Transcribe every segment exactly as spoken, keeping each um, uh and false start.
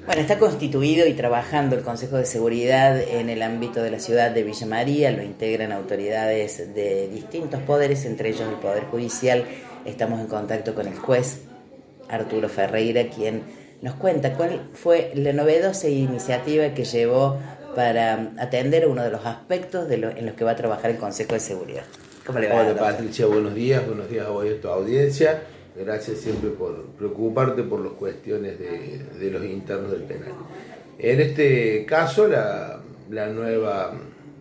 Bueno, está constituido y trabajando el Consejo de Seguridad en el ámbito de la ciudad de Villa María, lo integran autoridades de distintos poderes, entre ellos el Poder Judicial. Estamos en contacto con el juez Arturo Ferreira, quien nos cuenta cuál fue la novedosa iniciativa que llevó para atender uno de los aspectos de lo, en los que va a trabajar el Consejo de Seguridad. ¿Cómo le va? Hola, Patricia, buenos días, buenos días a vos y a tu audiencia. Gracias siempre por preocuparte por las cuestiones de, de los internos del penal. En este caso, la, la nueva,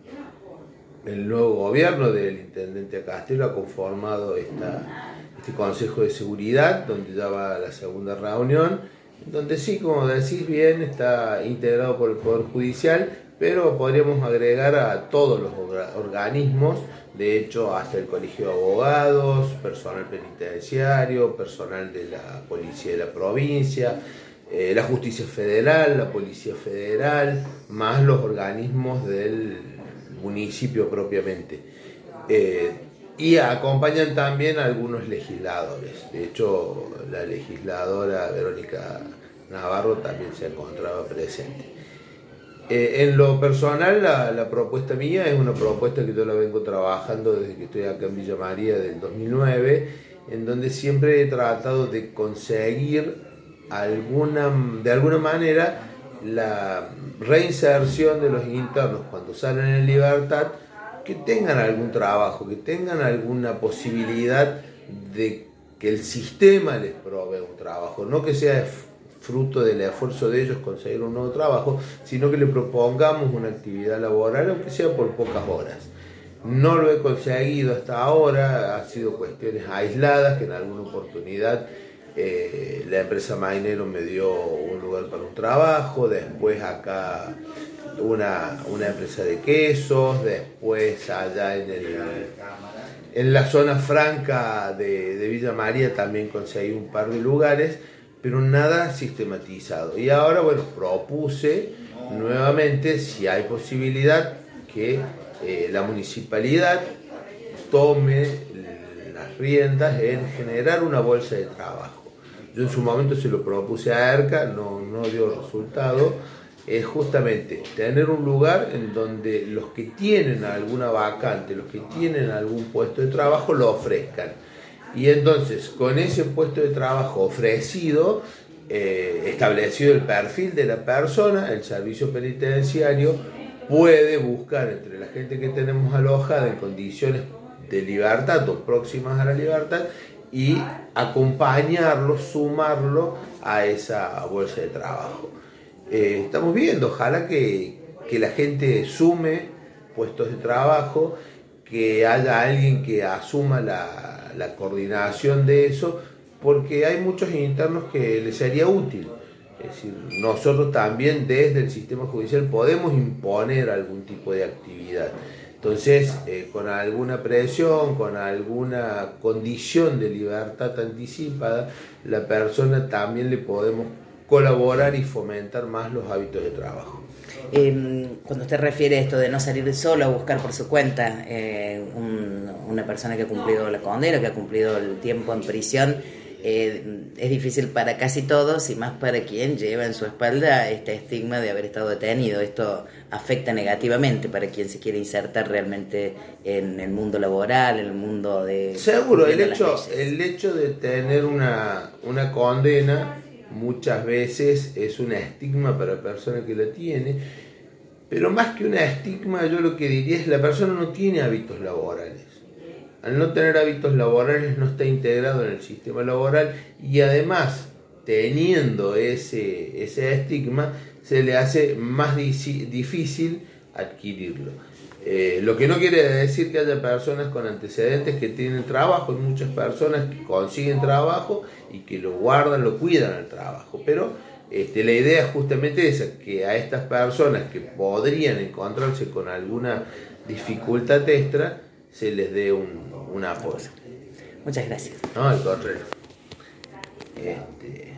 el nuevo gobierno del intendente Castelo ha conformado esta, este Consejo de Seguridad, donde ya va la segunda reunión, donde sí, como decís bien, está integrado por el Poder Judicial, pero podríamos agregar a todos los organismos, de hecho hasta el Colegio de Abogados, personal penitenciario, personal de la Policía de la Provincia, eh, la Justicia Federal, la Policía Federal, más los organismos del municipio propiamente. Eh, y acompañan también a algunos legisladores. De hecho, la legisladora Verónica Navarro también se encontraba presente. Eh, en lo personal, la, la propuesta mía es una propuesta que yo la vengo trabajando desde que estoy acá en Villa María del dos mil nueve, en donde siempre he tratado de conseguir alguna, de alguna manera la reinserción de los internos cuando salen en libertad, que tengan algún trabajo, que tengan alguna posibilidad de que el sistema les provea un trabajo, no que sea fruto del esfuerzo de ellos conseguir un nuevo trabajo, sino que le propongamos una actividad laboral, aunque sea por pocas horas. No lo he conseguido hasta ahora, ha sido cuestiones aisladas, que en alguna oportunidad eh, la empresa Mainero me dio un lugar para un trabajo, después acá una, una empresa de quesos, después allá en, el, en la zona franca de, de Villa María también conseguí un par de lugares, pero nada sistematizado. Y ahora, bueno, propuse nuevamente, si hay posibilidad, que eh, la municipalidad tome las riendas en generar una bolsa de trabajo. Yo en su momento se lo propuse a ERCA, no, no dio resultado. Es justamente tener un lugar en donde los que tienen alguna vacante, los que tienen algún puesto de trabajo, lo ofrezcan. Y entonces, con ese puesto de trabajo ofrecido, eh, establecido el perfil de la persona, el servicio penitenciario puede buscar entre la gente que tenemos alojada en condiciones de libertad o próximas a la libertad y acompañarlo, sumarlo a esa bolsa de trabajo. Eh, estamos viendo, ojalá que, que la gente sume puestos de trabajo, que haya alguien que asuma la, la coordinación de eso, porque hay muchos internos que les sería útil. Es decir, nosotros también desde el sistema judicial podemos imponer algún tipo de actividad. Entonces, eh, con alguna presión, con alguna condición de libertad anticipada, la persona también le podemos colaborar y fomentar más los hábitos de trabajo. Eh, cuando usted refiere a esto de no salir solo a buscar por su cuenta eh, un, una persona que ha cumplido la condena, que ha cumplido el tiempo en prisión, eh, es difícil para casi todos y más para quien lleva en su espalda este estigma de haber estado detenido. Esto afecta negativamente para quien se quiere insertar realmente en el mundo laboral, en el mundo de... Seguro, el hecho, el hecho de tener una, una condena muchas veces es un estigma para la persona que la tiene, pero más que un estigma, yo lo que diría es la persona no tiene hábitos laborales. Al no tener hábitos laborales no está integrado en el sistema laboral y además, teniendo ese, ese estigma, se le hace más difícil adquirirlo. Eh, lo que no quiere decir que haya personas con antecedentes que tienen trabajo, hay muchas personas que consiguen trabajo y que lo guardan, lo cuidan al trabajo, pero este, la idea es justamente esa, que a estas personas que podrían encontrarse con alguna dificultad extra, se les dé un, un apoyo. Muchas gracias. No, al contrario. Este...